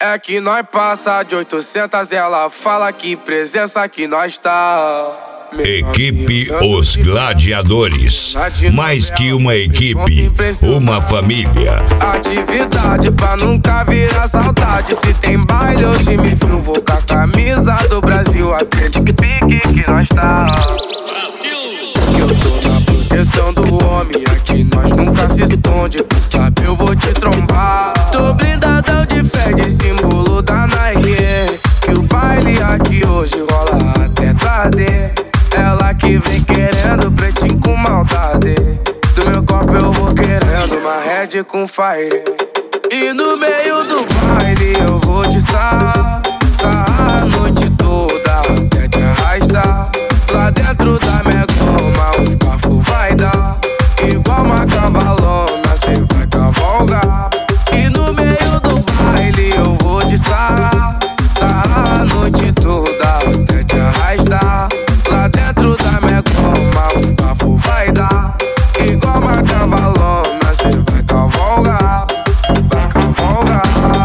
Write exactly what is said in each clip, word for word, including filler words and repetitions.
É que nós passa de oitocentas, ela fala que presença que nós tá. Equipe Os Gladiadores, mais que uma equipe, uma família. Atividade pra nunca virar saudade. Se tem baile hoje me frio, vou com a camisa do Brasil. Atende que pique que nós tá. Que eu tô na proteção do homem, aqui nós nunca se esconde. Tu sabe eu vou te trombar. Tô blindadão de fé, de símbolo da Nike. Que o baile aqui hoje rola até tarde. Ela que vem querendo pretinho com maldade. Do meu copo eu vou querendo uma Red com Fire. E no meio do baile eu vou te sarrar, sarrar a noite toda até te arrastar. Lá dentro da minha goma os bafos vai dar. Igual uma cavalona cê vai cavalgar. E no meio do baile eu vou te sarrar, sarrar a noite toda até te arrastar. Lá dentro da minha goma os bafos vai dar. Igual uma cavalona cê vai cavalgar, vai cavalgar.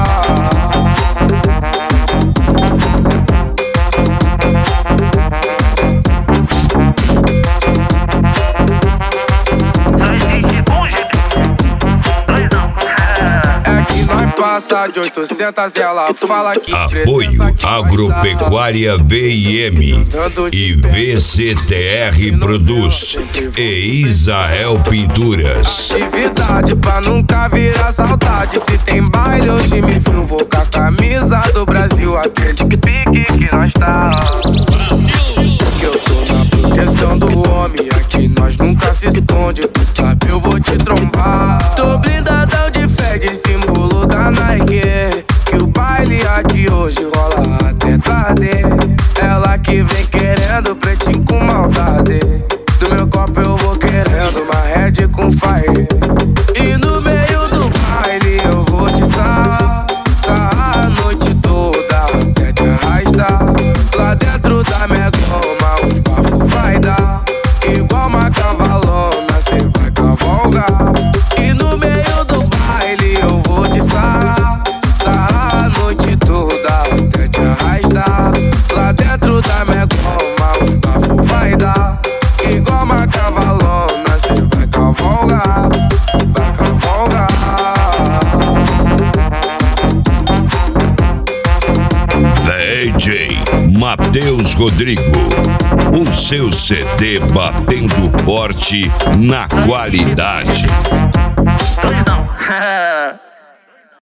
É que nós passa de oitocentas, ela fala que Apoio Agropecuária V I M e V C T R Produz e Israel Pinturas. Atividade pra nunca virar saudade. Se tem baile hoje me frio, vou com a camisa do Brasil. Atende que pique que nós tá. Que eu tô na proteção do homem, aqui nós nunca se esconde. Tu sabe eu vou te trombar. Tô blindadão de fé, de símbolo da Nike. Que o baile aqui hoje rola até tarde. Ela que vem querendo pretinho com maldade. Do meu copo eu vou querendo uma Red com Fire. E no meio do baile eu vou te sarrar, sarrar a noite toda até te arrastar. Lá dentro da minha goma os bafos vai dar. Igual uma cavalona cê vai cavalgar. E no meio do baile eu vou te sarrar, sarrar a noite toda até te arrastar. Lá dentro da minha goma os bafos vai dar. Igual uma cavalona cê vai cavalgar, vai cavalgar. D J Matheus Rodrigo, o seu C D batendo forte na qualidade. Dois não.